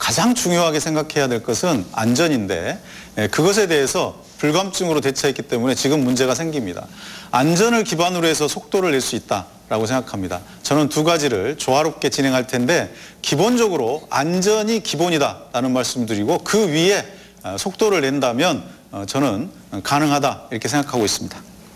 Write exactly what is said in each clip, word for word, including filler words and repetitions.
가장 중요하게 생각해야 될 것은 안전인데 그것에 대해서 불감증으로 대처했기 때문에 지금 문제가 생깁니다. 안전을 기반으로 해서 속도를 낼 수 있다라고 생각합니다. 저는 두 가지를 조화롭게 진행할 텐데 기본적으로 안전이 기본이다라는 말씀드리고 그 위에 속도를 낸다면 저는 가능하다 이렇게 생각하고 있습니다.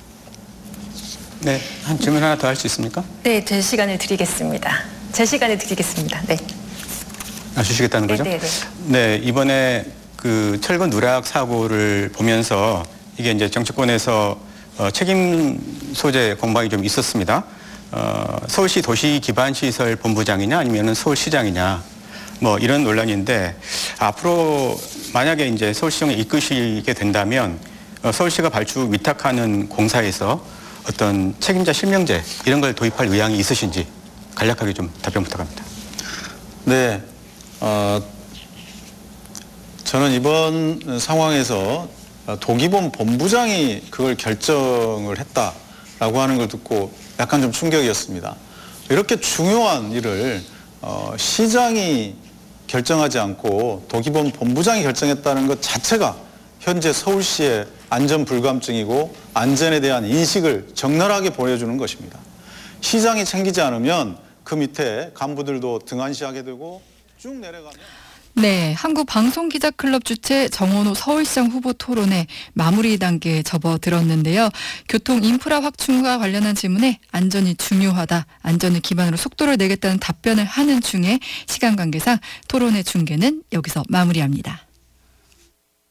네, 한 질문 하나 더 할 수 있습니까? 네, 제 시간을 드리겠습니다. 제 시간을 드리겠습니다. 네. 아, 주시겠다는 거죠? 네, 네, 네. 네, 이번에 그 철근 누락 사고를 보면서 이게 이제 정치권에서 어, 책임 소재 공방이 좀 있었습니다. 어, 서울시 도시기반시설본부장이냐 아니면은 서울시장이냐 뭐 이런 논란인데 앞으로 만약에 이제 서울시정에 이끄시게 된다면 어, 서울시가 발주 위탁하는 공사에서 어떤 책임자 실명제 이런 걸 도입할 의향이 있으신지 간략하게 좀 답변 부탁합니다. 네, 어, 저는 이번 상황에서 도기본 본부장이 그걸 결정을 했다라고 하는 걸 듣고 약간 좀 충격이었습니다. 이렇게 중요한 일을 어, 시장이 결정하지 않고 도기본 본부장이 결정했다는 것 자체가 현재 서울시의 안전 불감증이고 안전에 대한 인식을 적나라하게 보여주는 것입니다. 시장이 챙기지 않으면 그 밑에 간부들도 등한시하게 되고 쭉 내려가면 네, 한국방송기자클럽 주최 정원호 서울시장 후보 토론회 마무리 단계에 접어들었는데요. 교통 인프라 확충과 관련한 질문에 안전이 중요하다, 안전을 기반으로 속도를 내겠다는 답변을 하는 중에 시간 관계상 토론회 중계는 여기서 마무리합니다.